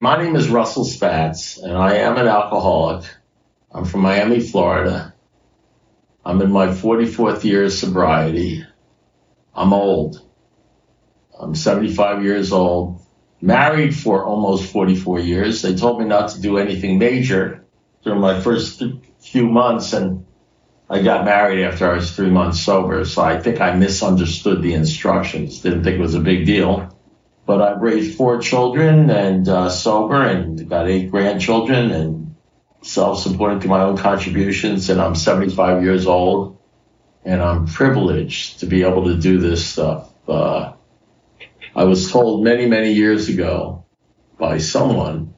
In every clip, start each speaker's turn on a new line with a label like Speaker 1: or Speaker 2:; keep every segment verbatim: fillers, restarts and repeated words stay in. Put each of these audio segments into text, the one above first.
Speaker 1: My name is Russell Spatz, and I am an alcoholic. I'm from Miami, Florida. I'm in my forty-fourth year of sobriety. I'm old. I'm seventy-five years old, married for almost forty-four years. They told me not to do anything major during my first few months, and I got married after I was three months sober. So I think I misunderstood the instructions, didn't think it was a big deal. But I've raised four children and uh, sober, and got eight grandchildren, and self-supporting through my own contributions. And I'm seventy-five years old, and I'm privileged to be able to do this stuff. Uh, I was told many, many years ago by someone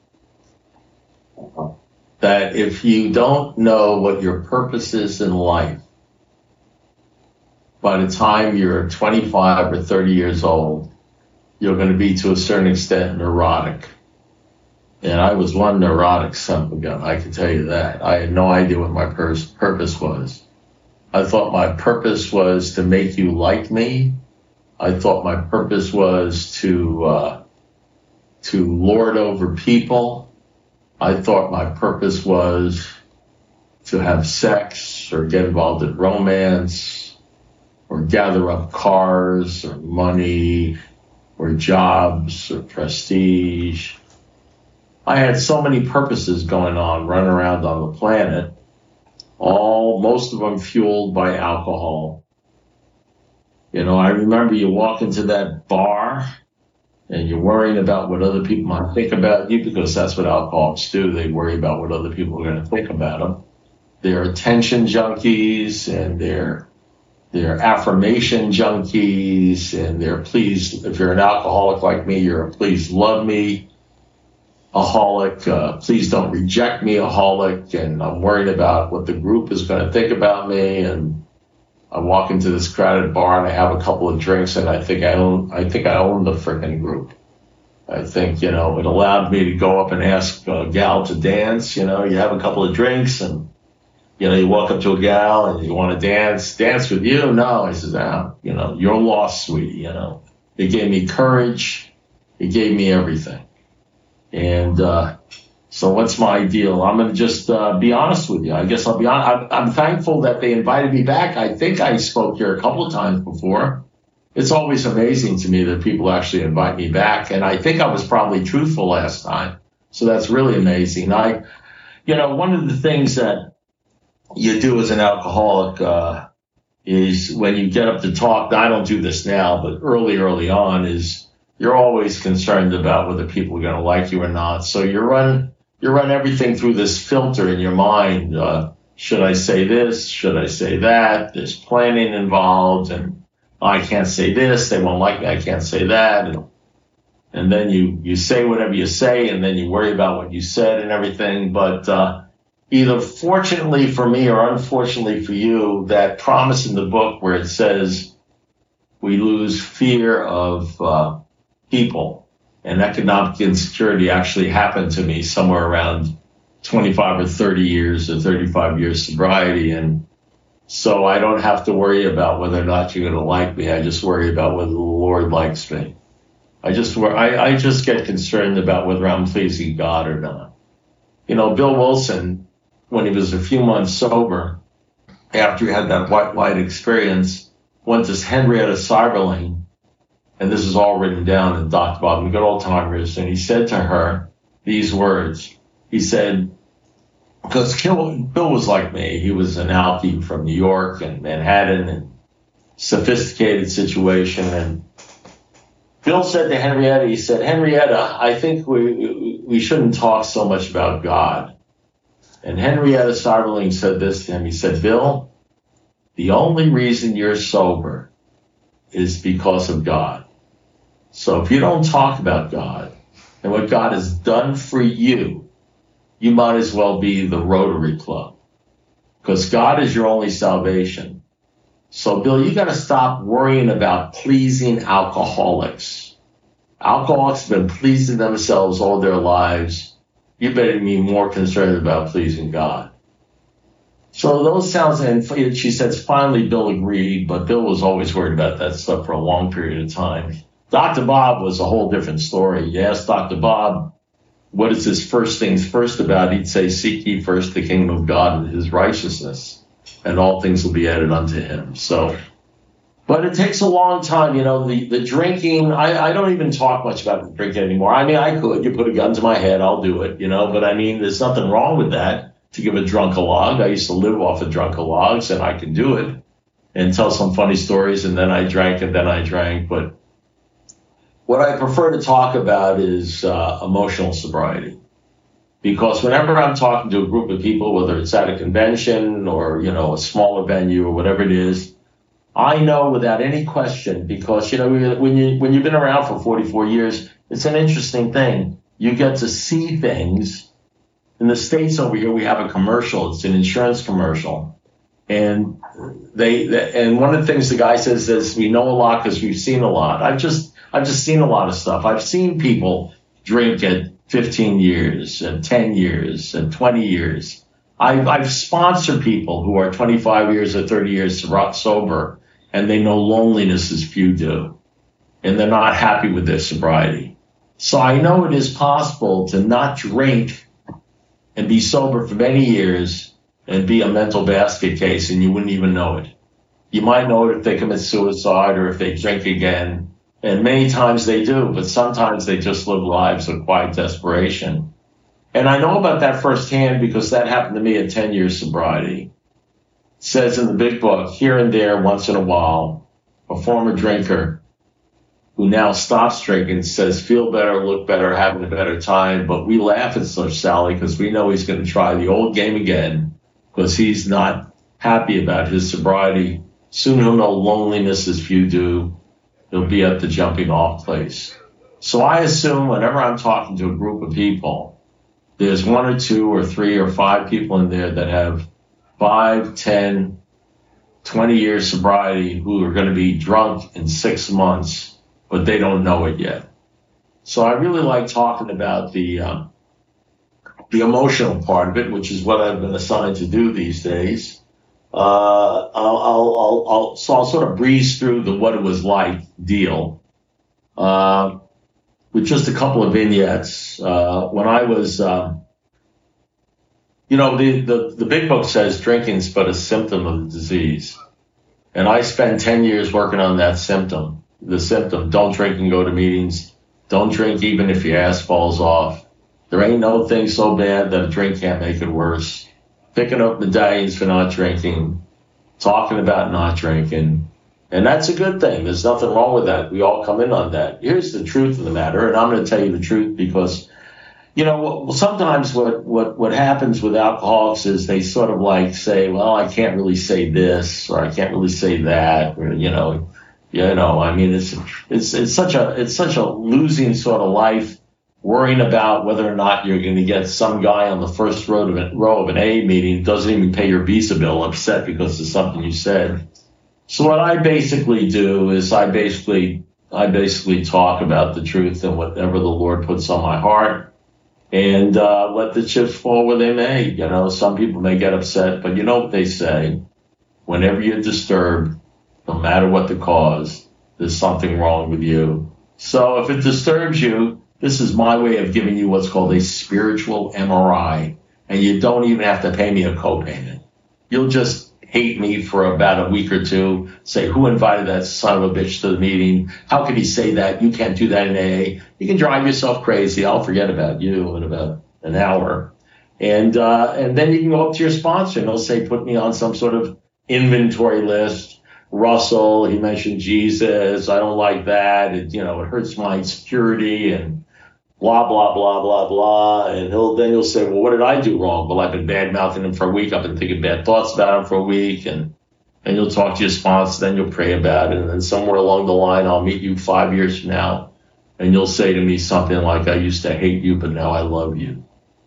Speaker 1: that if you don't know what your purpose is in life, by the time you're twenty-five or thirty years old, you're going to be, to a certain extent, neurotic. And I was one neurotic son of a gun, I can tell you that. I had no idea what my pur- purpose was. I thought my purpose was to make you like me. I thought my purpose was to uh, to lord over people. I thought my purpose was to have sex or get involved in romance or gather up cars or money or jobs or prestige. I had so many purposes going on, running around on the planet, all, most of them fueled by alcohol. You know, I remember you walk into that bar and you're worrying about what other people might think about you, because that's what alcoholics do. They worry about what other people are going to think about them. They're attention junkies, and they're they're affirmation junkies, and they're please, if you're an alcoholic like me, you're a please love me aholic, uh, please don't reject me aholic, and I'm worried about what the group is going to think about me. And I walk into this crowded bar and I have a couple of drinks, and I think I own, I think I own the frickin' group. I think, you know, it allowed me to go up and ask a gal to dance. You know, you have a couple of drinks and, you know, you walk up to a gal and you want to dance, dance with you? No. I said, no, you know, you're lost, sweetie, you know. It gave me courage. It gave me everything. And, uh, so what's my deal? I'm going to just uh, be honest with you. I guess I'll be honest. I'm, I'm thankful that they invited me back. I think I spoke here a couple of times before. It's always amazing to me that people actually invite me back. And I think I was probably truthful last time. So that's really amazing. I, you know, one of the things that you do as an alcoholic uh, is when you get up to talk, I don't do this now, but early, early on, is you're always concerned about whether people are going to like you or not. So you run, you run everything through this filter in your mind. Uh, should I say this? Should I say that? There's planning involved, and oh, I can't say this. They won't like me. I can't say that. And, and then you, you say whatever you say, and then you worry about what you said and everything. But, uh, either fortunately for me or unfortunately for you, that promise in the book where it says we lose fear of uh, people and economic insecurity actually happened to me somewhere around twenty-five or thirty years or thirty-five years sobriety. And so I don't have to worry about whether or not you're going to like me. I just worry about whether the Lord likes me. I just, I, I just get concerned about whether I'm pleasing God or not. You know, Bill Wilson, when he was a few months sober, after he had that white light experience, went to Henrietta Seiberling, and this is all written down in Doctor Bob and the Good Old Timers, and he said to her these words. He said, because Bill was like me, he was an alkie from New York and Manhattan and sophisticated situation, and Bill said to Henrietta, he said, Henrietta, I think we we shouldn't talk so much about God. And Henrietta Seiberling said this to him. He said, Bill, the only reason you're sober is because of God. So if you don't talk about God and what God has done for you, you might as well be the Rotary Club, because God is your only salvation. So, Bill, you got to stop worrying about pleasing alcoholics. Alcoholics have been pleasing themselves all their lives. You better be more concerned about pleasing God. So those sounds, and she says, finally, Bill agreed, but Bill was always worried about that stuff for a long period of time. Doctor Bob was a whole different story. You ask Doctor Bob, what is his first things first about? He'd say, seek ye first the kingdom of God and his righteousness, and all things will be added unto him. So, but it takes a long time, you know, the, the drinking, I, I don't even talk much about the drinking anymore. I mean, I could, you put a gun to my head, I'll do it, you know, but I mean, there's nothing wrong with that, to give a drunk a log. I used to live off of drunk logs, and I can do it and tell some funny stories, and then I drank, and then I drank. But what I prefer to talk about is uh, emotional sobriety. Because whenever I'm talking to a group of people, whether it's at a convention or, you know, a smaller venue or whatever it is, I know without any question, because, you know, when you, when you've been around for forty-four years, it's an interesting thing. You get to see things. In the States over here, we have a commercial. It's an insurance commercial. And they, they and one of the things the guy says is, we know a lot because we've seen a lot. I've just, I've just seen a lot of stuff. I've seen people drink at fifteen years and ten years and twenty years. I've, I've sponsored people who are twenty-five years or thirty years sober, and they know loneliness as few do, and they're not happy with their sobriety. So I know it is possible to not drink and be sober for many years and be a mental basket case, and you wouldn't even know it. You might know it if they commit suicide or if they drink again. And many times they do, but sometimes they just live lives of quiet desperation. And I know about that firsthand because that happened to me at ten years sobriety. It says in the big book, here and there, once in a while, a former drinker who now stops drinking says, feel better, look better, having a better time. But we laugh at such Sally because we know he's going to try the old game again because he's not happy about his sobriety. Soon he'll know loneliness as few do. He'll be at the jumping off place. So I assume whenever I'm talking to a group of people, there's one or two or three or five people in there that have five, ten, twenty years sobriety who are going to be drunk in six months, but they don't know it yet. So I really like talking about the um, the emotional part of it, which is what I've been assigned to do these days. Uh, I'll, I'll, I'll, I'll, so I'll sort of breeze through the what it was like deal, uh, with just a couple of vignettes. Uh, when I was, uh, you know, the, the, the big book says drinking's but a symptom of the disease. And I spent ten years working on that symptom, the symptom. Don't drink and go to meetings. Don't drink even if your ass falls off. There ain't no thing so bad that a drink can't make it worse. Picking up medallions for not drinking, talking about not drinking. And that's a good thing. There's nothing wrong with that. We all come in on that. Here's the truth of the matter, and I'm going to tell you the truth because, you know, sometimes what, what, what happens with alcoholics is they sort of like say, well, I can't really say this, or I can't really say that, or, you know, you know, I mean, it's, it's, it's such a, it's such a losing sort of life, worrying about whether or not you're going to get some guy on the first row of, a, row of an A meeting doesn't even pay your Visa bill, upset because of something you said. So what I basically do is I basically I basically talk about the truth and whatever the Lord puts on my heart, and uh, let the chips fall where they may. You know, some people may get upset, but you know what they say: whenever you're disturbed, no matter what the cause, there's something wrong with you. So if it disturbs you, this is my way of giving you what's called a spiritual M R I, and you don't even have to pay me a co-payment. You'll just hate me for about a week or two, say, who invited that son of a bitch to the meeting? How could he say that? You can't do that in A A. You can drive yourself crazy. I'll forget about you in about an hour. And uh, and then you can go up to your sponsor and they'll say, put me on some sort of inventory list. Russell, he mentioned Jesus. I don't like that. It, you know, it hurts my security and blah, blah, blah, blah, blah. And he'll, then he'll say, well, what did I do wrong? Well, I've been bad mouthing him for a week. I've been thinking bad thoughts about him for a week. And, and you'll talk to your sponsor, then you'll pray about it. And then somewhere along the line, I'll meet you five years from now. And you'll say to me something like, I used to hate you, but now I love you.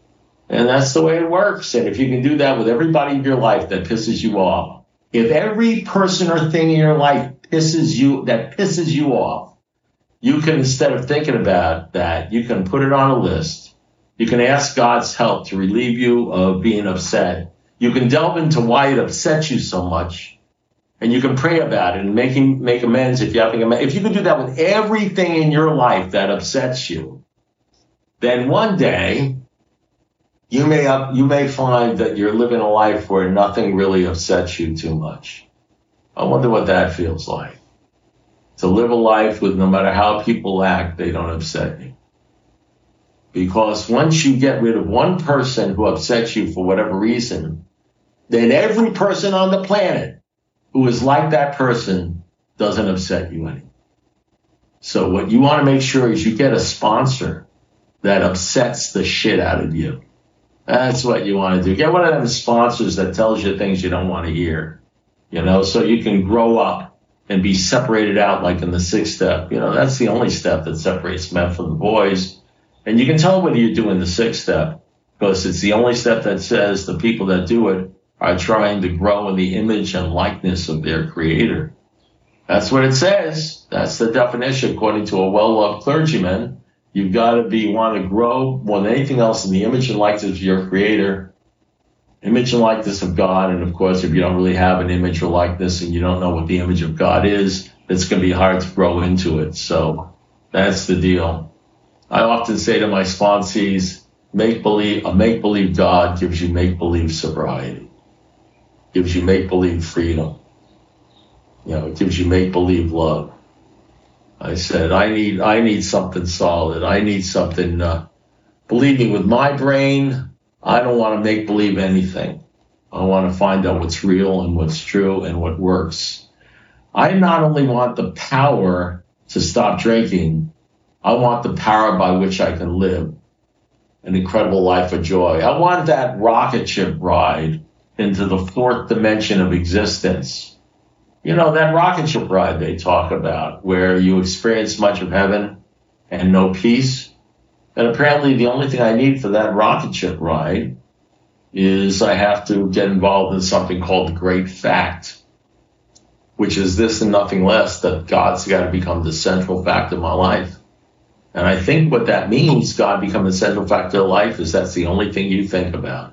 Speaker 1: And that's the way it works. And if you can do that with everybody in your life that pisses you off, if every person or thing in your life pisses you, that pisses you off, you can, instead of thinking about that, you can put it on a list. You can ask God's help to relieve you of being upset. You can delve into why it upsets you so much, and you can pray about it and make, make amends if you're having amends. If you can do that with everything in your life that upsets you, then one day you may up, you may find that you're living a life where nothing really upsets you too much. I wonder what that feels like. To live a life with no matter how people act, they don't upset you. Because once you get rid of one person who upsets you for whatever reason, then every person on the planet who is like that person doesn't upset you anymore. So what you want to make sure is you get a sponsor that upsets the shit out of you. That's what you want to do. Get one of them sponsors that tells you things you don't want to hear, you know, so you can grow up and be separated out like in the sixth step. You know, that's the only step that separates men from the boys. And you can tell whether you're doing the sixth step because it's the only step that says the people that do it are trying to grow in the image and likeness of their creator. That's what it says. That's the definition according to a well-loved clergyman. You've got to be, want to grow more than anything else in the image and likeness of your creator, image and likeness of God. And of course, if you don't really have an image or likeness and you don't know what the image of God is, it's going to be hard to grow into it. So that's the deal. I often say to my sponsees, make believe, a make-believe God gives you make-believe sobriety, gives you make-believe freedom. You know, it gives you make-believe love. I said, I need, I need something solid. I need something, uh, believe me, with my brain, I don't want to make believe anything. I want to find out what's real and what's true and what works. I not only want the power to stop drinking, I want the power by which I can live an incredible life of joy. I want that rocket ship ride into the fourth dimension of existence. You know, that rocket ship ride they talk about where you experience much of heaven and no peace. And apparently the only thing I need for that rocket ship ride is I have to get involved in something called the great fact, which is this and nothing less, that God's got to become the central fact of my life. And I think what that means, God becoming the central fact of life, is that's the only thing you think about.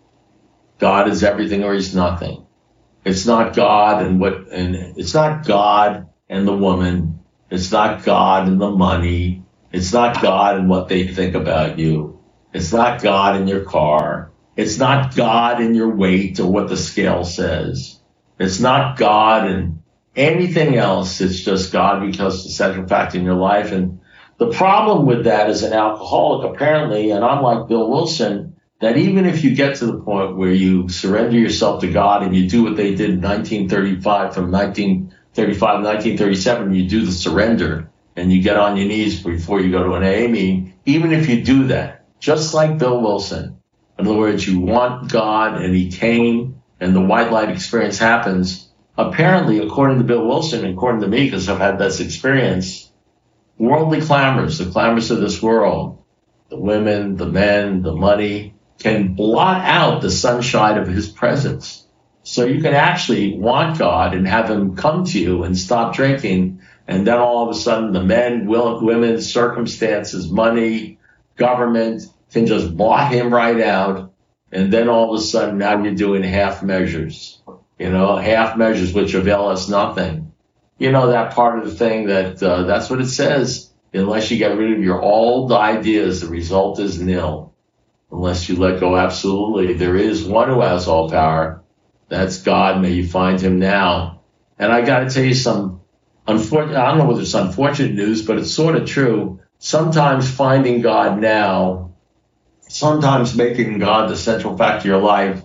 Speaker 1: God is everything or he's nothing. It's not God and what, and it's not God and the woman. It's not God and the money. It's not God and what they think about you. It's not God in your car. It's not God in your weight or what the scale says. It's not God and anything else. It's just God because the central fact in your life. And the problem with that as an alcoholic, apparently, and I'm like Bill Wilson, that even if you get to the point where you surrender yourself to God and you do what they did in nineteen thirty-five, from nineteen thirty-five to nineteen thirty-seven, you do the surrender and you get on your knees before you go to an A A meeting, even if you do that, just like Bill Wilson, in other words, you want God and he came and the white light experience happens. Apparently, according to Bill Wilson, and according to me, because I've had this experience, worldly clamors, the clamors of this world, the women, the men, the money, can blot out the sunshine of his presence. So you can actually want God and have him come to you and stop drinking. And then all of a sudden the men, women, circumstances, money, government can just blot him right out. And then all of a sudden now you're doing half measures, you know, half measures which avail us nothing. You know, that part of the thing that uh, that's what it says. Unless you get rid of your old ideas, the result is nil. Unless you let go absolutely. There is one who has all power. That's God. May you find him now. And I got to tell you some unfortunate, I don't know whether it's unfortunate news, but it's sort of true. Sometimes finding God now, sometimes making God the central fact of your life,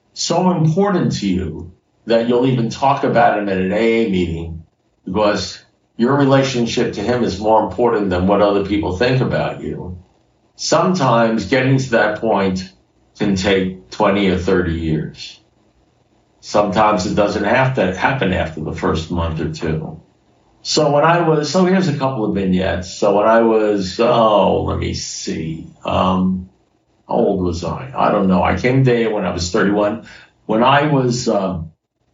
Speaker 1: so important to you that you'll even talk about him at an A A meeting because your relationship to him is more important than what other people think about you. Sometimes getting to that point can take twenty or thirty years. Sometimes it doesn't have to happen after the first month or two. So when I was, so here's a couple of vignettes. So when I was, oh, let me see. Um, how old was I? I don't know. I came to A A when I was thirty-one. When I was, um,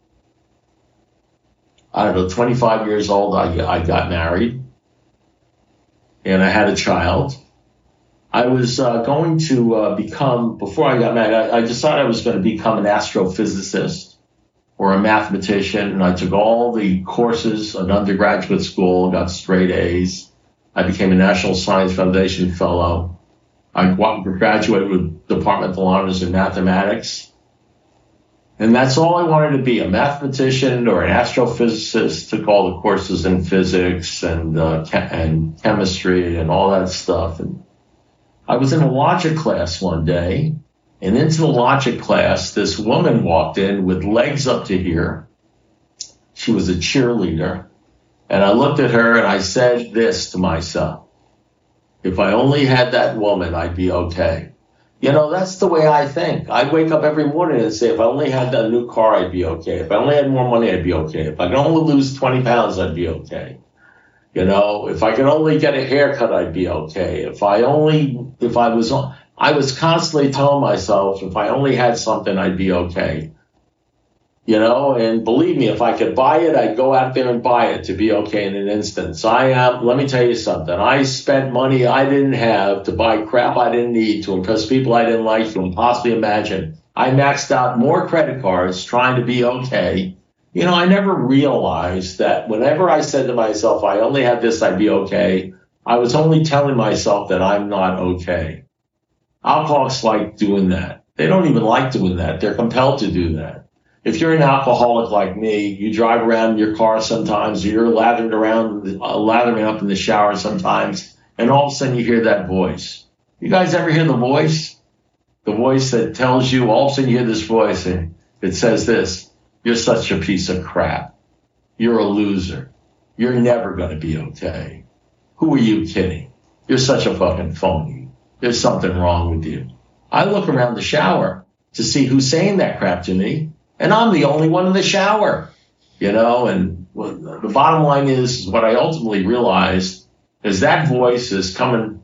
Speaker 1: I don't know, twenty-five years old, I, I got married and I had a child. I was uh, going to uh, become, before I got married, I, I decided I was going to become an astrophysicist or a mathematician. And I took all the courses in undergraduate school, got straight A's. I became a National Science Foundation fellow. I graduated with departmental honors in mathematics. And that's all I wanted to be, a mathematician or an astrophysicist. Took all the courses in physics and uh, che- and chemistry and all that stuff. And I was in a logic class one day, and into the logic class, this woman walked in with legs up to here. She was a cheerleader. And I looked at her and I said this to myself: if I only had that woman, I'd be okay. You know, that's the way I think. I wake up every morning and say, if I only had that new car, I'd be okay. If I only had more money, I'd be okay. If I could only lose twenty pounds, I'd be okay. You know, if I could only get a haircut, I'd be okay. If I only, if I was, I was constantly telling myself, if I only had something, I'd be okay. You know, and believe me, if I could buy it, I'd go out there and buy it to be okay in an instant. So I am, let me tell you something. I spent money I didn't have to buy crap I didn't need to impress people I didn't like to possibly imagine. I maxed out more credit cards trying to be okay. You know, I never realized that whenever I said to myself, I only had this, I'd be okay, I was only telling myself that I'm not okay. Alcoholics like doing that. They don't even like doing that. They're compelled to do that. If you're an alcoholic like me, you drive around in your car sometimes, you're lathered around, uh, lathering up in the shower sometimes, and all of a sudden you hear that voice. You guys ever hear the voice? The voice that tells you, all of a sudden you hear this voice and it says this: you're such a piece of crap. You're a loser. You're never going to be okay. Who are you kidding? You're such a fucking phony. There's something wrong with you. I look around the shower to see who's saying that crap to me. And I'm the only one in the shower, you know, and the bottom line is, is what I ultimately realized is that voice is coming,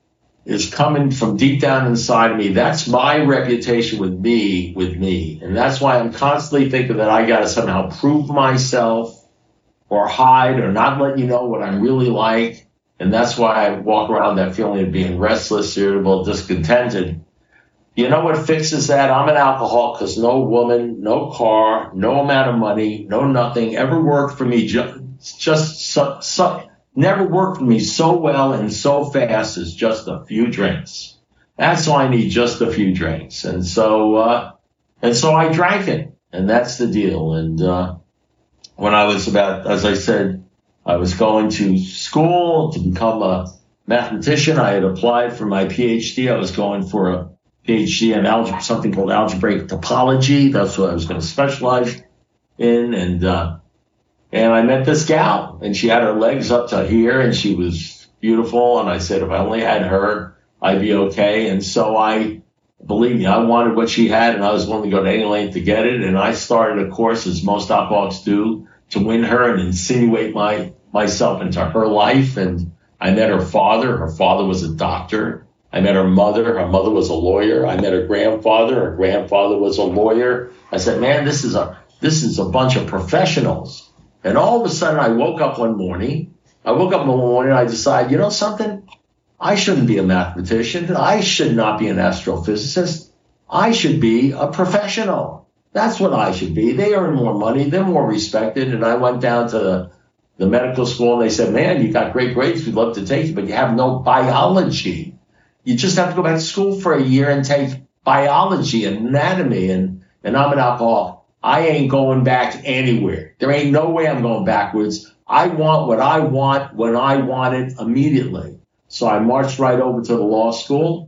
Speaker 1: is coming from deep down inside of me. That's my reputation with me, with me. And that's why I'm constantly thinking that I got to somehow prove myself or hide or not let you know what I'm really like. And that's why I walk around that feeling of being restless, irritable, discontented. You know what fixes that? I'm an alcoholic because no woman, no car, no amount of money, no nothing ever worked for me. Just, just so, so, never worked for me so well and so fast as just a few drinks. That's all I need, just a few drinks. And so, uh, and so I drank it, and that's the deal. And, uh, when I was about, as I said, I was going to school to become a mathematician. I had applied for my PhD. I was going for a PhD in algebra, something called algebraic topology. That's what I was going to specialize in. And, uh, and I met this gal, and she had her legs up to here, and she was beautiful. And I said, if I only had her, I'd be okay. And so I, believe me, I wanted what she had, and I was willing to go to any length to get it. And I started a course, as most alcoholics do, to win her and insinuate my, myself into her life. And I met her father. Her father was a doctor. I met her mother. Her mother was a lawyer. I met her grandfather. Her grandfather was a lawyer. I said, man, this is a this is a bunch of professionals. And all of a sudden, I woke up one morning. I woke up one morning. I decided, you know something? I shouldn't be a mathematician. I should not be an astrophysicist. I should be a professional. That's what I should be. They earn more money. They're more respected. And I went down to the, the medical school, and they said, man, you got great grades. We'd love to take you, but you have no biology. You just have to go back to school for a year and take biology and anatomy. And, and I'm an alcoholic. I ain't going back anywhere. There ain't no way I'm going backwards. I want what I want when I want it immediately. So I marched right over to the law school.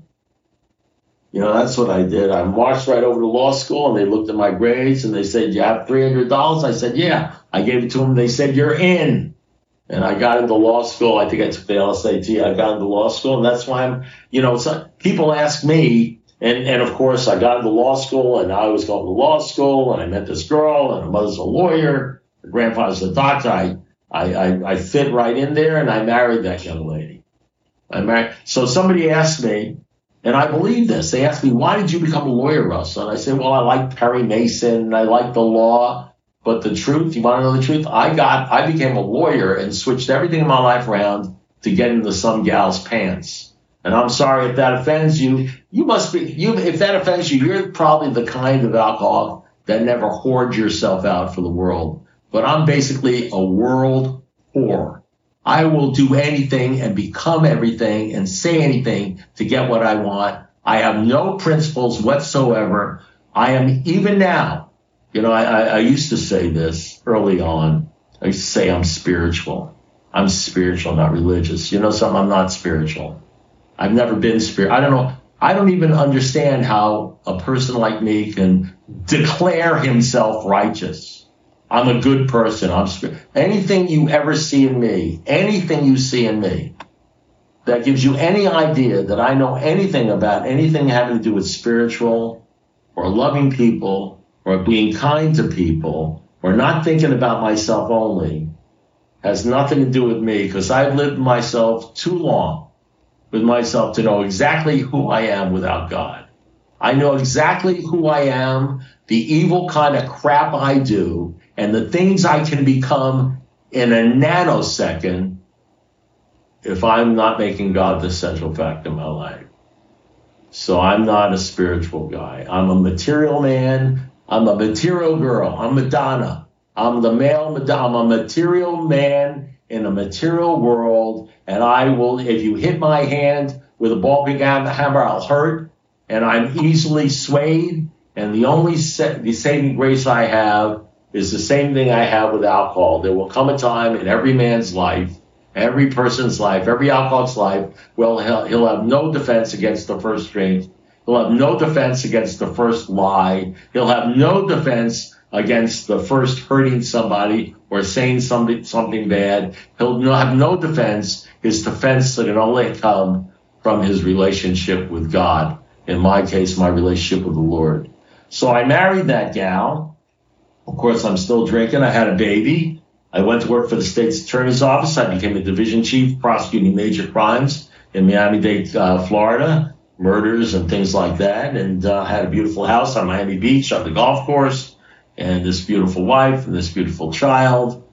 Speaker 1: You know, that's what I did. I marched right over to law school, and they looked at my grades, and they said, you have three hundred dollars? I said, yeah. I gave it to them. They said, you're in. And I got into law school. I think I took the L S A T. I got into law school, and that's why I'm, you know, so people ask me, and, and of course I got into law school, and I was going to law school, and I met this girl, and her mother's a lawyer, her grandfather's a doctor. I, I, I, I fit right in there, and I married that young lady. I married. So somebody asked me, and I believe this. They asked me, why did you become a lawyer, Russ? And I said, well, I like Perry Mason, and I like the law. But the truth, you want to know the truth? I got, I became a lawyer and switched everything in my life around to get into some gal's pants. And I'm sorry if that offends you. You must be, you, if that offends you, you're probably the kind of alcoholic that never hoards yourself out for the world. But I'm basically a world whore. I will do anything and become everything and say anything to get what I want. I have no principles whatsoever. I am, even now, you know, I, I, I used to say this early on. I used to say I'm spiritual. I'm spiritual, not religious. You know something? I'm not spiritual. I've never been spiritual. I don't know. I don't even understand how a person like me can declare himself righteous. I'm a good person. I'm sp- anything you ever see in me, anything you see in me that gives you any idea that I know anything about anything having to do with spiritual or loving people or being kind to people or not thinking about myself only has nothing to do with me, because I've lived myself too long with myself to know exactly who I am without God. I know exactly who I am, the evil kind of crap I do, and the things I can become in a nanosecond if I'm not making God the central fact in my life. So I'm not a spiritual guy. I'm a material man. I'm a material girl. I'm Madonna. I'm the male Madonna. I'm a material man in a material world, and I will, if you hit my hand with a ball peen hammer, I'll hurt, and I'm easily swayed, and the only sa- the saving grace I have is the same thing I have with alcohol. There will come a time in every man's life, every person's life, every alcoholic's life, well, he'll, he'll have no defense against the first drink. He'll have no defense against the first lie. He'll have no defense against the first hurting somebody or saying something something bad. He'll have no defense. His defense can only come from his relationship with God. In my case, my relationship with the Lord. So I married that gal. Of course, I'm still drinking. I had a baby. I went to work for the state's attorney's office. I became a division chief prosecuting major crimes in Miami-Dade, uh, Florida, murders and things like that. And uh, had a beautiful house on Miami Beach on the golf course, and this beautiful wife and this beautiful child.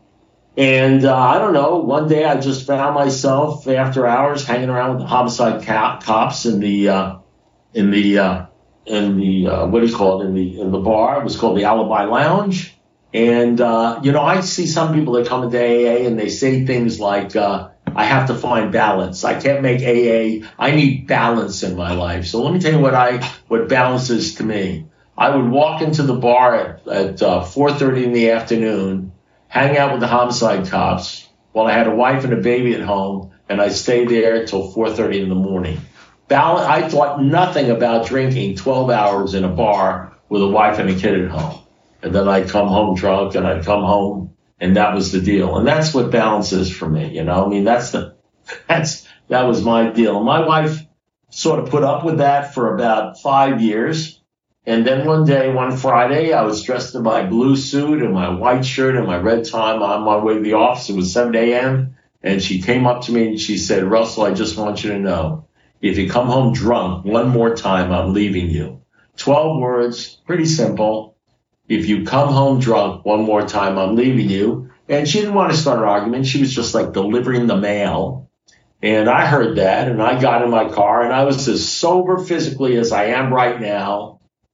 Speaker 1: And uh, I don't know, one day I just found myself after hours hanging around with the homicide co- cops in the, uh, in the, uh, in the, uh, what do you call it, in the, in the bar. It was called the Alibi Lounge. And, uh, you know, I see some people that come into A A and they say things like, uh, I have to find balance. I can't make A A. I need balance in my life. So let me tell you what I, what balance is to me. I would walk into the bar at, at uh, four thirty in the afternoon, hang out with the homicide cops while I had a wife and a baby at home, and I'd stay there until four thirty in the morning. Bal- I thought nothing about drinking twelve hours in a bar with a wife and a kid at home. And then I'd come home drunk, and I'd come home, and that was the deal. And that's what balance is for me, you know? I mean, that's the, that's, that was my deal. And my wife sort of put up with that for about five years. And then one day, one Friday, I was dressed in my blue suit and my white shirt and my red tie on my way to the office. It was seven a.m. And she came up to me and she said, Russell, I just want you to know, if you come home drunk one more time, I'm leaving you. twelve words, pretty simple. If you come home drunk one more time, I'm leaving you. And she didn't want to start an argument. She was just like delivering the mail. And I heard that, and I got in my car, and I was as sober physically as I am right now,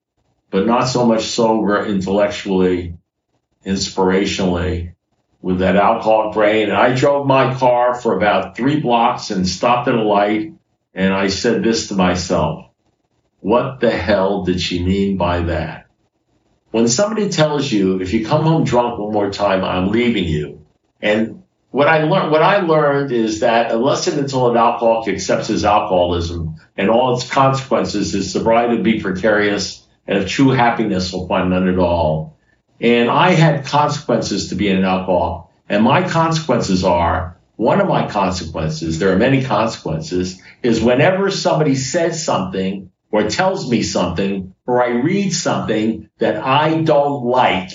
Speaker 1: but not so much sober intellectually, inspirationally, with that alcoholic brain. And I drove my car for about three blocks and stopped at a light, and I said this to myself: what the hell did she mean by that? When somebody tells you, if you come home drunk one more time, I'm leaving you. And what I learned, what I learned is that unless and until an alcoholic accepts his alcoholism and all its consequences, his sobriety will be precarious, and if true happiness will find none at all. And I had consequences to being an alcoholic. And my consequences are, one of my consequences, there are many consequences, is whenever somebody says something or tells me something or I read something that I don't like,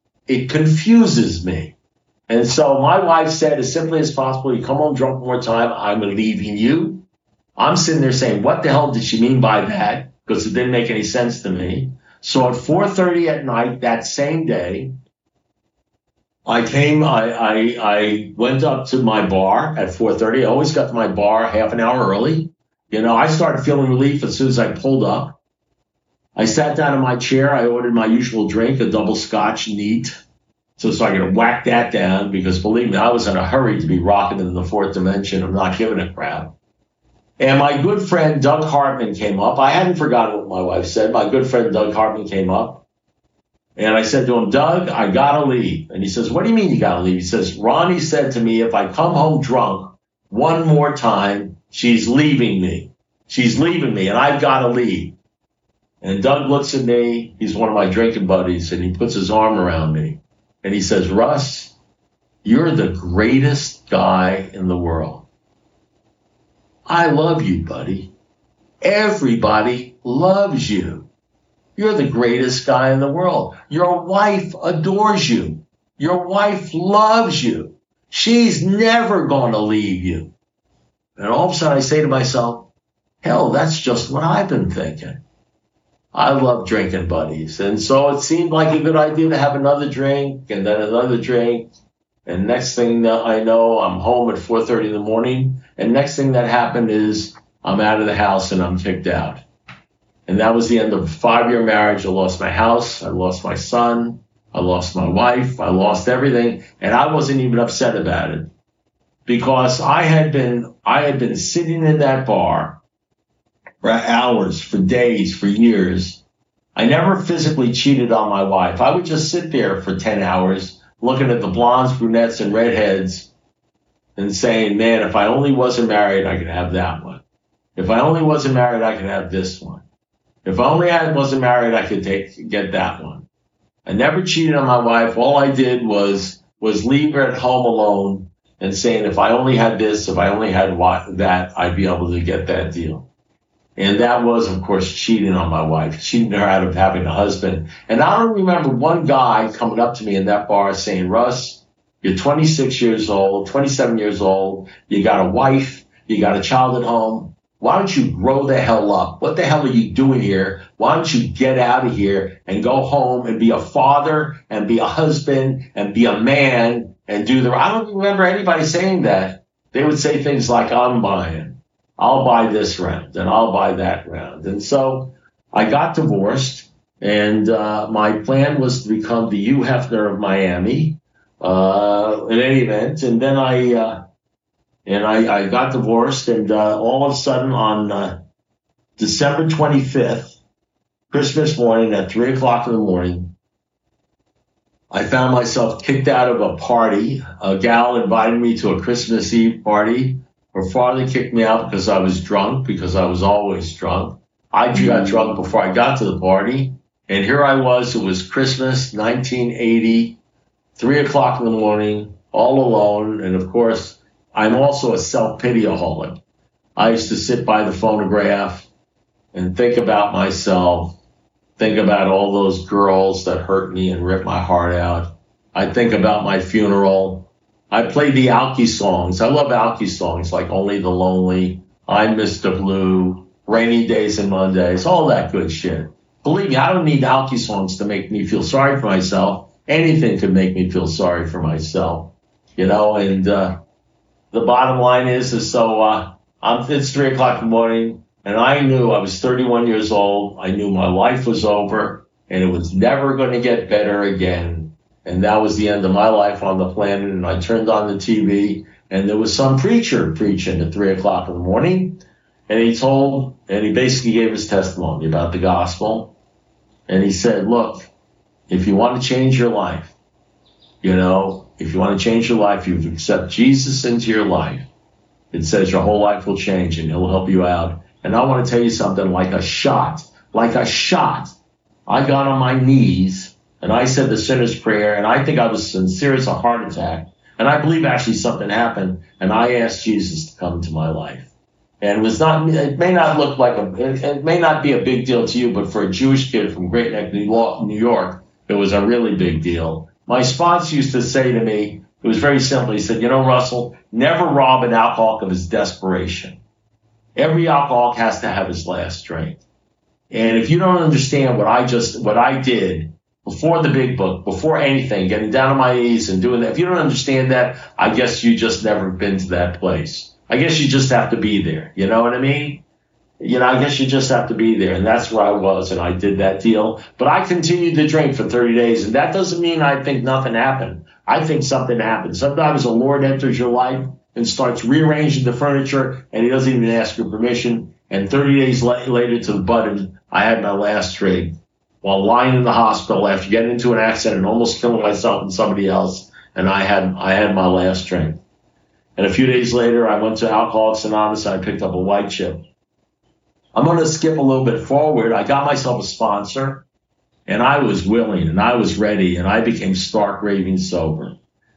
Speaker 1: it confuses me. And so my wife said as simply as possible, you come home drunk one more time, I'm leaving you. I'm sitting there saying, what the hell did she mean by that? Because it didn't make any sense to me. So at four thirty at night that same day, I came, I, I, I went up to my bar at four thirty. I always got to my bar half an hour early. You know, I started feeling relief as soon as I pulled up. I sat down in my chair. I ordered my usual drink, a double scotch neat. So, so I got to whack that down because believe me, I was in a hurry to be rocking in the fourth dimension. I'm not giving a crap. And my good friend Doug Hartman came up. I hadn't forgotten what my wife said. My good friend Doug Hartman came up. And I said to him, Doug, I got to leave. And he says, what do you mean you got to leave? He says, Ronnie said to me, if I come home drunk one more time, she's leaving me. She's leaving me, and I've got to leave. And Doug looks at me. He's one of my drinking buddies, and he puts his arm around me. And he says, Russ, you're the greatest guy in the world. I love you, buddy. Everybody loves you. You're the greatest guy in the world. Your wife adores you. Your wife loves you. She's never going to leave you. And all of a sudden I say to myself, hell, that's just what I've been thinking. I love drinking buddies. And so it seemed like a good idea to have another drink and then another drink. And next thing that I know, I'm home at four thirty in the morning. And next thing that happened is I'm out of the house and I'm kicked out. And that was the end of a five-year marriage. I lost my house. I lost my son. I lost my wife. I lost everything. And I wasn't even upset about it because I had been, I had been sitting in that bar for hours, for days, for years. I never physically cheated on my wife. I would just sit there for ten hours looking at the blondes, brunettes, and redheads and saying, man, if I only wasn't married, I could have that one. If I only wasn't married, I could have this one. If I only I wasn't married, I could take get that one. I never cheated on my wife. All I did was was leave her at home alone and saying, if I only had this, if I only had what, that, I'd be able to get that deal. And that was, of course, cheating on my wife, cheating her out of having a husband. And I don't remember one guy coming up to me in that bar saying, Russ, you're twenty-six years old, twenty-seven years old. You got a wife. You got a child at home. Why don't you grow the hell up? What the hell are you doing here? Why don't you get out of here and go home and be a father and be a husband and be a man and do the... I don't remember anybody saying that. They would say things like, I'm buying. I'll buy this round and I'll buy that round. And so I got divorced, and uh, my plan was to become the Hugh Hefner of Miami uh, in any event. And then I... Uh, And I, I got divorced, and uh, all of a sudden on uh, December twenty-fifth, Christmas morning at three o'clock in the morning, I found myself kicked out of a party. A gal invited me to a Christmas Eve party. Her father kicked me out because I was drunk, because I was always drunk. I got drunk before I got to the party, and here I was. It was Christmas, nineteen eighty, three o'clock in the morning, all alone, and of course, I'm also a self-pity-aholic. I used to sit by the phonograph and think about myself, think about all those girls that hurt me and ripped my heart out. I think about my funeral. I played the Alki songs. I love Alki songs like Only the Lonely, I'm Mister Blue, Rainy Days and Mondays, all that good shit. Believe me, I don't need Alki songs to make me feel sorry for myself. Anything could make me feel sorry for myself, you know, and... uh The bottom line is, is so uh, I'm, it's three o'clock in the morning, and I knew I was thirty-one years old. I knew my life was over, and it was never going to get better again. And that was the end of my life on the planet. And I turned on the T V, and there was some preacher preaching at three o'clock in the morning, and he told, and he basically gave his testimony about the gospel. And he said, look, if you want to change your life, you know, if you want to change your life, you accept Jesus into your life. It says your whole life will change and he'll help you out. And I want to tell you something, like a shot, like a shot. I got on my knees and I said the sinner's prayer, and I think I was sincere as a heart attack. And I believe actually something happened, and I asked Jesus to come into my life. And it was not, it may not look like a, it, it may not be a big deal to you, but for a Jewish kid from Great Neck, New York, it was a really big deal. My sponsor used to say to me, it was very simple. He said, you know, Russell, never rob an alcoholic of his desperation. Every alcoholic has to have his last drink. And if you don't understand what I just, what I did before the big book, before anything, getting down on my knees and doing that, if you don't understand that, I guess you just never been to that place. I guess you just have to be there. You know what I mean? you know, I guess you just have to be there. And that's where I was, and I did that deal. But I continued to drink for thirty days, and that doesn't mean I think nothing happened. I think something happened. Sometimes the Lord enters your life and starts rearranging the furniture, and he doesn't even ask your permission. And thirty days la- later to the button, I had my last drink while lying in the hospital after getting into an accident and almost killing myself and somebody else. And I had I had my last drink. And a few days later, I went to Alcoholics Anonymous, and I picked up a white chip. I'm going to skip a little bit forward. I got myself a sponsor, and I was willing, and I was ready, and I became stark raving sober.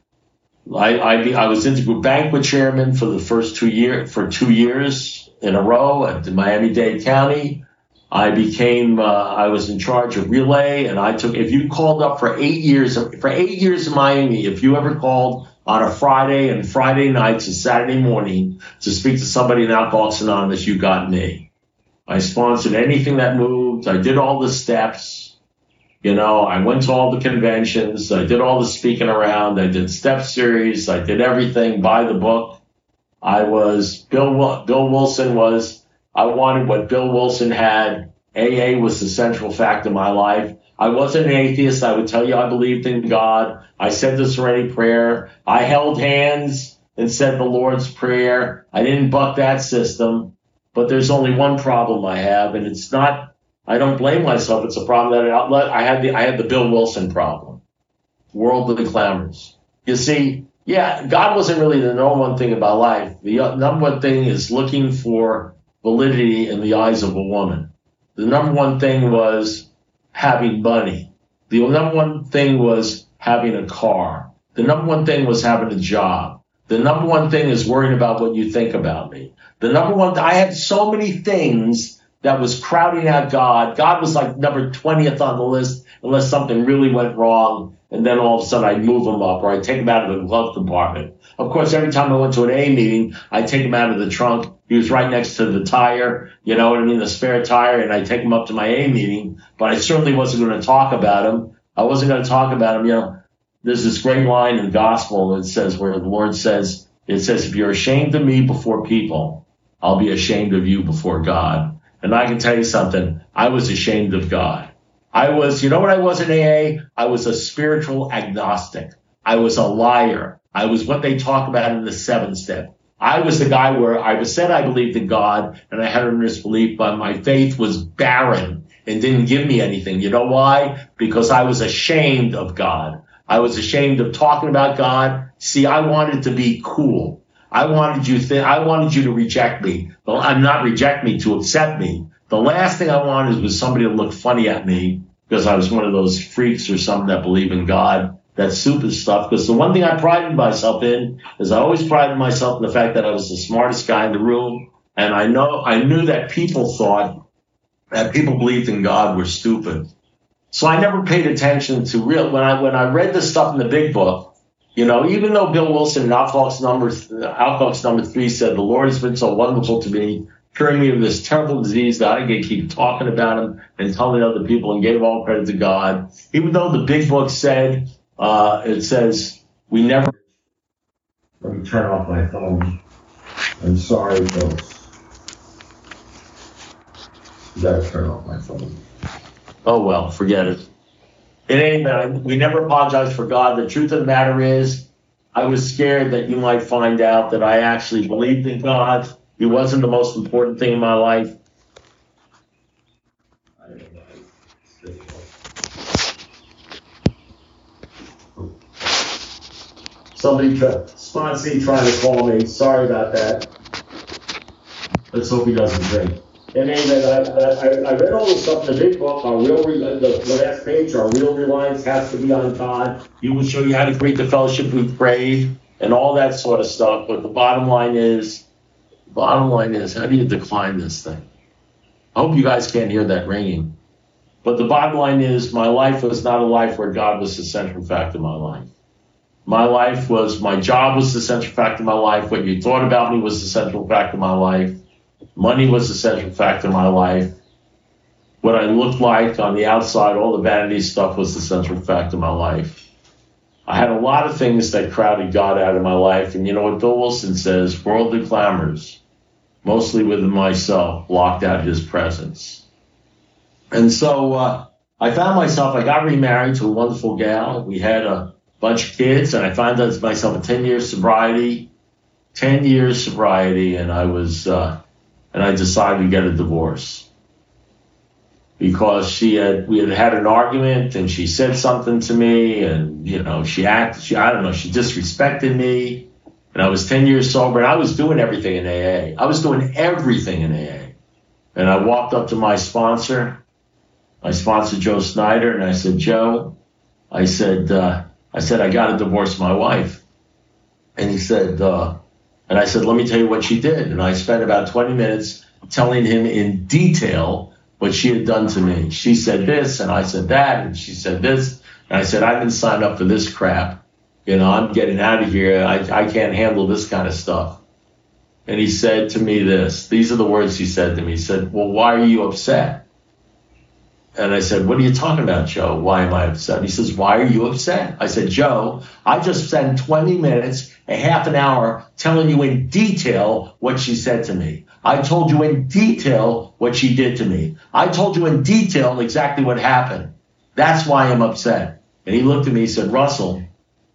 Speaker 1: I I, be, I was intergroup banquet chairman for the first two year for two years in a row at Miami-Dade County. I became uh, I was in charge of relay, and I took. If you called up for eight years for eight years in Miami, if you ever called on a Friday and Friday nights and Saturday morning to speak to somebody in Alcoholics Anonymous, you got me. I sponsored anything that moved. I did all the steps. You know, I went to all the conventions. I did all the speaking around. I did step series. I did everything by the book. I was, Bill, Bill Wilson was, I wanted what Bill Wilson had. A A was the central fact of my life. I wasn't an atheist. I would tell you I believed in God. I said the Serenity Prayer. I held hands and said the Lord's Prayer. I didn't buck that system. But there's only one problem I have, and it's not, I don't blame myself. It's a problem that outlet. I had the, I had the Bill Wilson problem. Worldly clamors. You see, yeah, God wasn't really the number one thing about life. The number one thing is looking for validity in the eyes of a woman. The number one thing was having money. The number one thing was having a car. The number one thing was having a job. The number one thing is worrying about what you think about me. The number one, I had so many things that was crowding out God. God was like number twentieth on the list unless something really went wrong. And then all of a sudden I'd move him up, or I'd take him out of the glove compartment. Of course, every time I went to an A meeting, I'd take him out of the trunk. He was right next to the tire, you know what I mean, the spare tire, and I'd take him up to my A meeting. But I certainly wasn't going to talk about him. I wasn't going to talk about him. You know, there's this great line in the gospel that says, where the Lord says, it says, if you're ashamed of me before people, I'll be ashamed of you before God. And I can tell you something, I was ashamed of God. I was, you know what I was in A A? I was a spiritual agnostic. I was a liar. I was what they talk about in the seven step. I was the guy where I was said I believed in God and I had earnest belief, but my faith was barren and didn't give me anything. You know why? Because I was ashamed of God. I was ashamed of talking about God. See, I wanted to be cool. I wanted you th- I wanted you to reject me. Well, I'm not reject me, to accept me. The last thing I wanted was somebody to look funny at me because I was one of those freaks or something that believe in God. That stupid stuff. Because the one thing I prided myself in is I always prided myself in the fact that I was the smartest guy in the room. And I know, I knew that people thought that people believed in God were stupid. So I never paid attention to real, when I, when I read the stuff in the big book, you know, even though Bill Wilson in Alcoholics number, Alcoholics number three said, the Lord has been so wonderful to me, curing me of this terrible disease that I can keep talking about him and telling other people and gave all credit to God. Even though the big book said, uh, it says, we never. Let me turn off my phone. I'm sorry, folks. You gotta turn off my phone. Oh, well, forget it. It ain't that. We never apologize for God. The truth of the matter is, I was scared that you might find out that I actually believed in God. He wasn't the most important thing in my life. I don't know. Somebody, sponsor trying to call me. Sorry about that. Let's hope he doesn't drink. In any event, I, I, I read all this stuff in the big book. Our real, the, the last page, our real reliance has to be on God. He will show you how to create the fellowship we prayed and all that sort of stuff. But the bottom line is, bottom line is, how do you decline this thing? I hope you guys can't hear that ringing. But the bottom line is, my life was not a life where God was the central fact of my life. My life was, my job was the central fact of my life. What you thought about me was the central fact of my life. Money was the central fact of my life. What I looked like on the outside, all the vanity stuff was the central fact of my life. I had a lot of things that crowded God out of my life. And you know what Bill Wilson says? Worldly clamors mostly within myself, blocked out his presence. And so uh, I found myself, I got remarried to a wonderful gal. We had a bunch of kids, and I found myself a ten years sobriety, ten years sobriety, and I was, uh, and I decided to get a divorce. Because she had, we had had an argument, and she said something to me, and, you know, she acted, she, I don't know, she disrespected me. And I was ten years sober, and I was doing everything in A A. I was doing everything in A A. And I walked up to my sponsor, my sponsor, Joe Snyder, and I said, Joe, I said, uh, I said, I got to divorce my wife. And he said, uh, and I said, let me tell you what she did. And I spent about twenty minutes telling him in detail what she had done to me. She said this, and I said that, and she said this. And I said, I didn't sign up for this crap. You know, I'm getting out of here. I, I can't handle this kind of stuff. And he said to me this. These are the words he said to me. He said, well, why are you upset? And I said, what are you talking about, Joe? Why am I upset? He says, why are you upset? I said, Joe, I just spent twenty minutes, a half an hour, telling you in detail what she said to me. I told you in detail what she did to me. I told you in detail exactly what happened. That's why I'm upset. And he looked at me and said, Russell,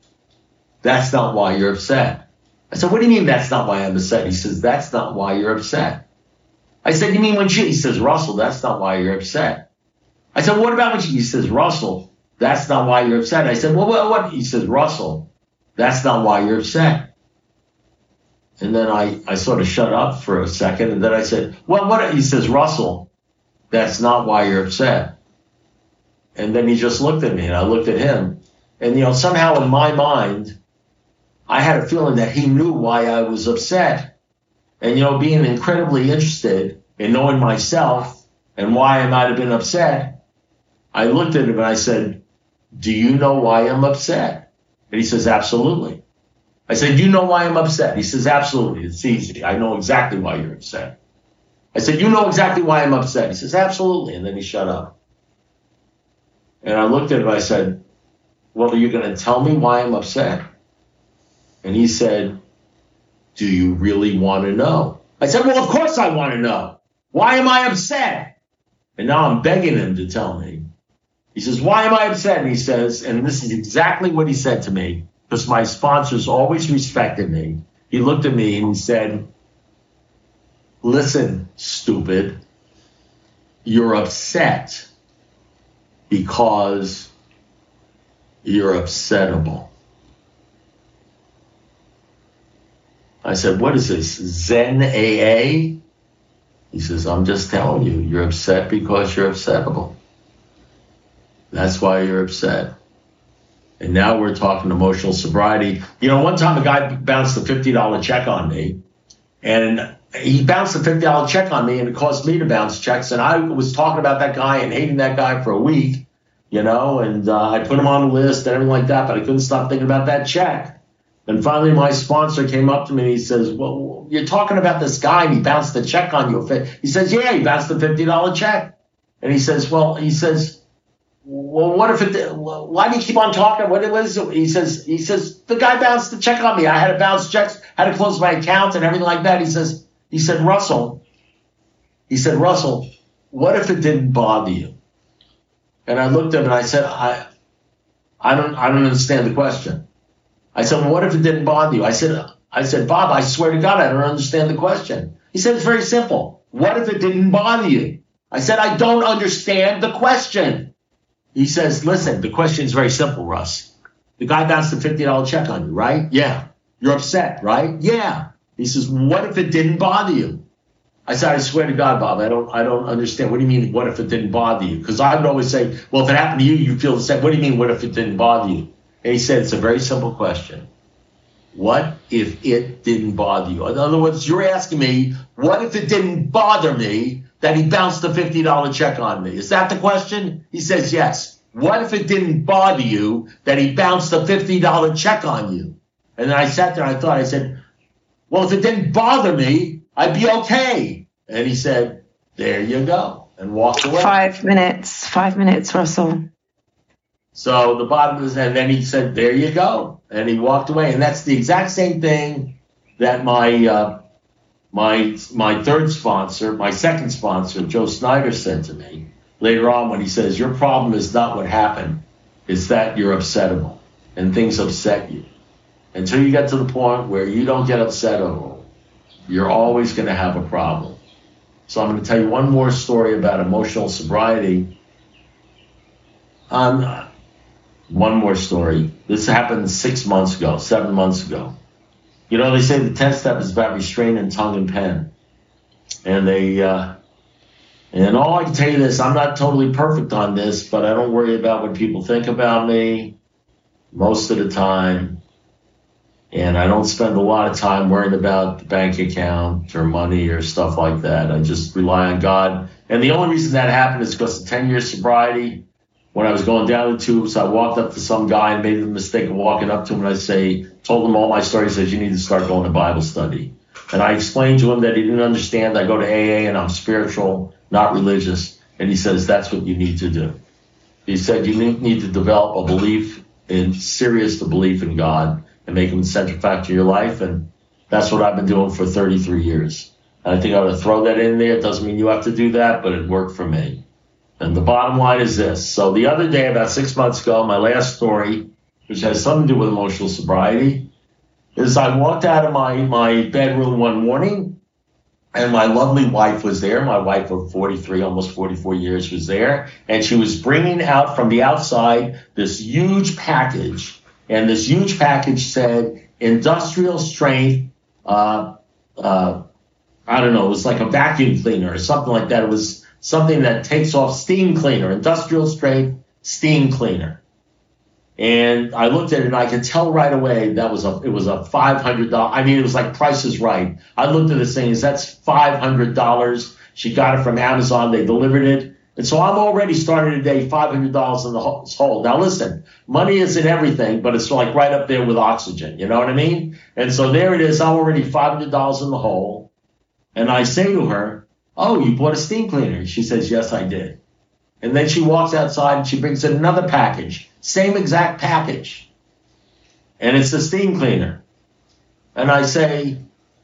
Speaker 1: that's not why you're upset. I said, what do you mean that's not why I'm upset? He says, that's not why you're upset. I said, you mean when she, he says, Russell, that's not why you're upset. I said, what about when she, he says, Russell, that's not why you're upset. I said, well, what, what? He says, Russell, that's not why you're upset. And then I, I sort of shut up for a second. And then I said, well, what? He says, Russell, that's not why you're upset. And then he just looked at me, and I looked at him. And, you know, somehow in my mind, I had a feeling that he knew why I was upset. And, you know, being incredibly interested in knowing myself and why I might have been upset, I looked at him and I said, do you know why I'm upset? And he says, absolutely. I said, you know why I'm upset? He says, absolutely. It's easy. I know exactly why you're upset. I said, you know exactly why I'm upset? He says, absolutely. And then he shut up. And I looked at him and I said, well, are you going to tell me why I'm upset? And he said, do you really want to know? I said, well, of course I want to know. Why am I upset? And now I'm begging him to tell me. He says, why am I upset? And he says, and this is exactly what he said to me, because my sponsors always respected me. He looked at me and he said, listen, stupid, you're upset because you're upsettable. I said, what is this, Zen A A? He says, I'm just telling you, you're upset because you're upsettable. That's why you're upset. And now we're talking emotional sobriety. You know, one time a guy bounced a fifty dollar check on me, and he bounced a fifty dollar check on me, and it caused me to bounce checks. And I was talking about that guy and hating that guy for a week, you know, and uh, I put him on the list and everything like that, but I couldn't stop thinking about that check. And finally, my sponsor came up to me and he says, well, you're talking about this guy and he bounced the check on you. He says, yeah, he bounced a fifty dollar check. And he says, well, he says, well, what if it, why do you keep on talking? What was it? He says, he says, the guy bounced the check on me. I had to bounce checks, had to close my account and everything like that. He says, he said, Russell, he said, Russell, what if it didn't bother you? And I looked at him and I said, I, I don't, I don't understand the question. I said, well, what if it didn't bother you? I said, I said, Bob, I swear to God, I don't understand the question. He said, it's very simple. What if it didn't bother you? I said, I don't understand the question. He says, listen, the question is very simple, Russ. The guy bounced a fifty dollar check on you, right? Yeah. You're upset, right? Yeah. He says, what if it didn't bother you? I said, I swear to God, Bob, I don't, I don't understand. What do you mean, what if it didn't bother you? Because I would always say, well, if it happened to you, you feel the same. What do you mean, what if it didn't bother you? And he said, it's a very simple question. What if it didn't bother you? In other words, you're asking me, what if it didn't bother me that he bounced a fifty dollar check on me? Is that the question? He says, yes. What if it didn't bother you that he bounced a fifty dollar check on you? And then I sat there and I thought, I said, well, if it didn't bother me, I'd be okay. And he said, there you go, and walked away.
Speaker 2: Five minutes, five minutes, Russell.
Speaker 1: So the bottom is, and then he said, there you go. And he walked away. And that's the exact same thing that my uh, My my third sponsor, my second sponsor, Joe Snyder, said to me later on when he says, your problem is not what happened, it's that you're upsettable and things upset you. Until you get to the point where you don't get upset over, you're always going to have a problem. So I'm going to tell you one more story about emotional sobriety. Um, one more story. This happened six months ago, seven months ago. You know, they say the tenth step is about restraining tongue and pen. And they, uh, and all I can tell you is I'm not totally perfect on this, but I don't worry about what people think about me most of the time. And I don't spend a lot of time worrying about the bank account or money or stuff like that. I just rely on God. And the only reason that happened is because of ten years sobriety. When I was going down the tubes, I walked up to some guy and made the mistake of walking up to him, and I say, told him all my story. He says, you need to start going to Bible study. And I explained to him that he didn't understand. I go to A A and I'm spiritual, not religious. And he says, that's what you need to do. He said, you need to develop a belief in, serious belief in God and make him the central factor of your life. And that's what I've been doing for thirty-three years. And I think I ought to throw that in there. It doesn't mean you have to do that, but it worked for me. And the bottom line is this. So the other day, about six months ago, my last story, which has something to do with emotional sobriety, is I walked out of my, my bedroom one morning, and my lovely wife was there. My wife of forty-three, almost forty-four years was there. And she was bringing out from the outside this huge package. And this huge package said industrial strength, uh, uh, I don't know, it was like a vacuum cleaner or something like that. It was something that takes off steam cleaner, industrial strength steam cleaner. And I looked at it and I could tell right away that was a, it was a five hundred dollars. I mean, it was like Price is Right. I looked at this thing and that's five hundred dollars. She got it from Amazon. They delivered it. And so I'm already starting today five hundred dollars in the hole. Now listen, money isn't everything, but it's like right up there with oxygen. You know what I mean? And so there it is. I'm already five hundred dollars in the hole. And I say to her, oh, you bought a steam cleaner? She says, yes, I did. And then she walks outside and she brings in another package, same exact package. And it's a steam cleaner. And I say,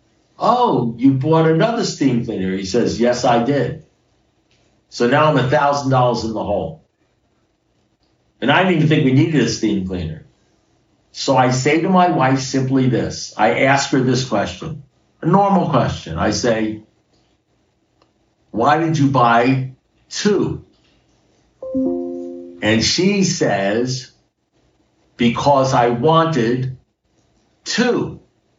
Speaker 1: oh, you bought another steam cleaner? He says, yes, I did. So now I'm one thousand dollars in the hole. And I didn't even think we needed a steam cleaner. So I say to my wife simply this. I ask her this question, a normal question. I say, why did you buy two? And she says, because I wanted two.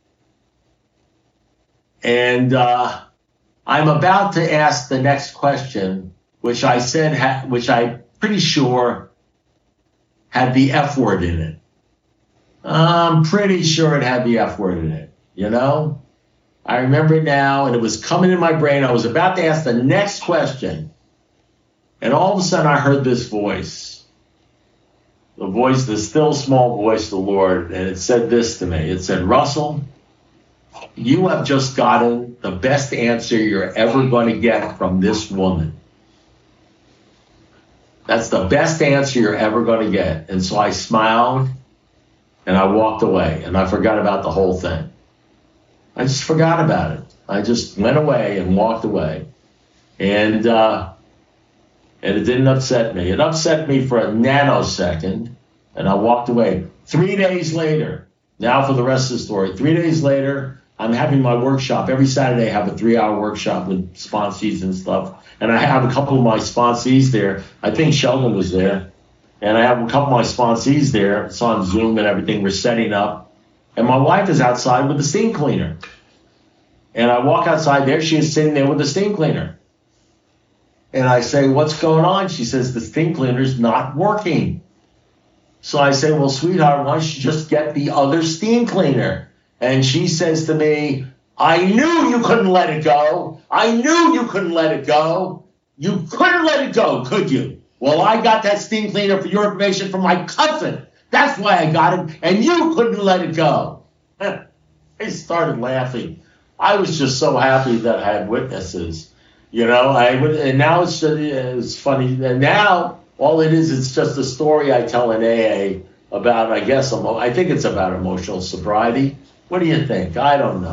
Speaker 1: And uh, I'm about to ask the next question, which I said, ha- which I'm pretty sure had the F word in it. I'm pretty sure it had the F word in it, you know? I remember it now, and it was coming in my brain. I was about to ask the next question, and all of a sudden I heard this voice, the voice, the still small voice of the Lord, and it said this to me. It said, Russell, you have just gotten the best answer you're ever going to get from this woman. That's the best answer you're ever going to get. And so I smiled, and I walked away, and I forgot about the whole thing. I just forgot about it. I just went away and walked away. And uh, and it didn't upset me. It upset me for a nanosecond, and I walked away. Three days later, now for the rest of the story, three days later, I'm having my workshop. Every Saturday I have a three-hour workshop with sponsees and stuff. And I have a couple of my sponsees there. I think Sheldon was there. And I have a couple of my sponsees there. It's on Zoom and everything. We're setting up. And my wife is outside with the steam cleaner. And I walk outside there. She is sitting there with the steam cleaner. And I say, what's going on? She says, the steam cleaner's not working. So I say, well, sweetheart, why don't you just get the other steam cleaner? And she says to me, I knew you couldn't let it go. I knew you couldn't let it go. You couldn't let it go, could you? Well, I got that steam cleaner, for your information, from my cousin. That's why I got it, and you couldn't let it go. I started laughing. I was just so happy that I had witnesses. You know, I would, and now it's just, it's funny. And now all it is, it's just a story I tell in A A about, I guess, emo- I think it's about emotional sobriety. What do you think? I don't know.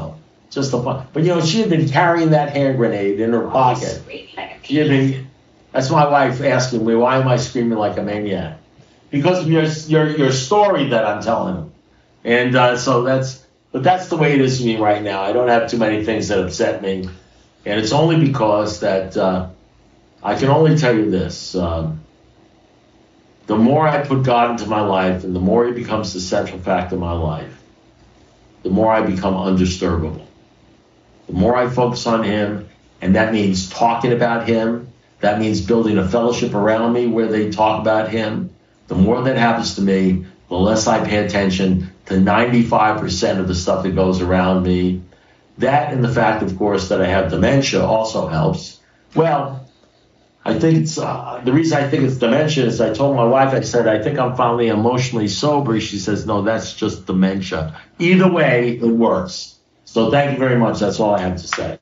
Speaker 1: just a fun. But you know, she had been carrying that hand grenade in her pocket. She had been. That's my wife asking me, why am I screaming like a maniac? Because of your your your story that I'm telling them. And uh, so that's, but that's the way it is for me right now. I don't have too many things that upset me, and it's only because that uh, I can only tell you this: um, the more I put God into my life, and the more He becomes the central fact of my life, the more I become undisturbable. The more I focus on Him, and that means talking about Him. That means building a fellowship around me where they talk about Him. The more that happens to me, the less I pay attention to ninety-five percent of the stuff that goes around me. That and the fact, of course, that I have dementia also helps. Well, I think it's, uh, the reason I think it's dementia is I told my wife, I said, I think I'm finally emotionally sober. She says, no, that's just dementia. Either way, it works. So thank you very much. That's all I have to say.